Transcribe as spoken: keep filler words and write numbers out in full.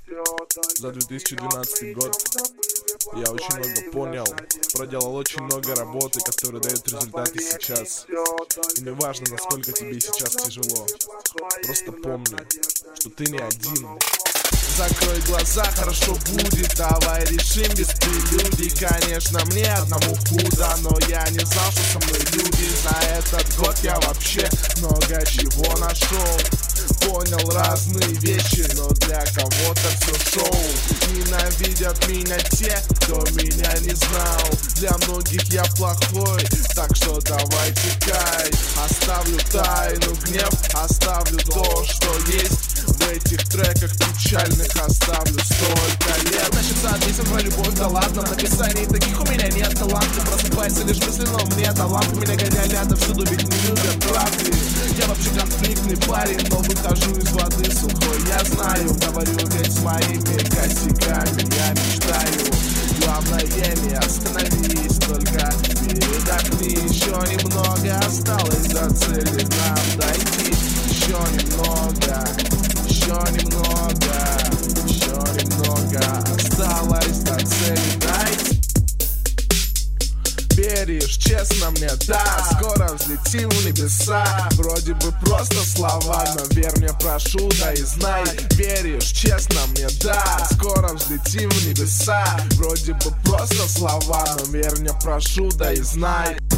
за две тысячи двенадцатый год. Я очень много понял, проделал очень много работы, которая дает результаты сейчас. И не важно, насколько тебе сейчас тяжело, просто помни, что ты не один. Закрой глаза, хорошо будет, давай решим без прелюдий. Конечно, мне одному худо, но я не знал, что со мной люди. За этот год я вообще много чего нашел. Понял разные вещи, но для кого-то все шоу. Ненавидят меня те, кто меня не знал. Для многих я плохой, так что давай текай. Оставлю тайну, гнев, оставлю то, что есть. В этих треках печальных оставлю столько лет. Значит, записывай про любовь, да ладно. В написании таких у меня нет таланта. Просыпайся лишь мысленно, мне талант. Меня гоняли отовсюду, ведь не любят правды. Я вообще конфликтный парень, но выхожу из воды сухой. Я знаю, говорю ведь с моими косяками. Я мечтаю, главное не остановись, только передохни. Еще немного осталось до цели нам дойти. Еще немного, еще немного, еще немного осталось до цели дойти. Веришь, честно мне, да, скоро взлетим в небеса. Вроде бы просто слова, но верь мне, прошу, да и знай. Веришь, честно мне, да, скоро взлетим в небеса. Вроде бы просто слова, но верь мне, прошу, да и знай.